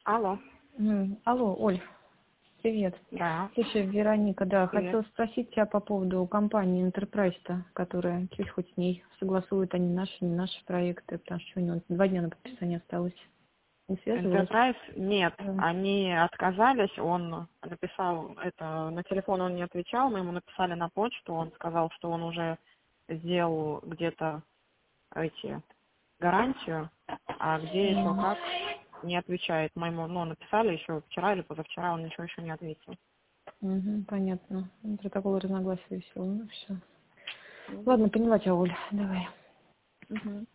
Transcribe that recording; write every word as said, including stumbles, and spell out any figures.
Алло. М, Алло, Оль, привет. Да. Слушай, Вероника, да, Привет. хотела спросить тебя по поводу компании Enterprise-то, которая, чуть хоть с ней согласуют они наши, не наши проекты, потому что у него два дня на подписание осталось. Не связывалась? Enterprise нет, Да. они отказались, он написал это, на телефон он не отвечал, мы ему написали на почту, он сказал, что он уже сделал где-то эти гарантию, а где еще Мгм. как, не отвечает. Мы ему, ну, написали еще вчера или позавчера, он ничего еще не ответил. Мгм, понятно. Ну, протокол разногласий висел, ну все. Мгм. Ладно, поняла тебя, Оль, давай. Мгм.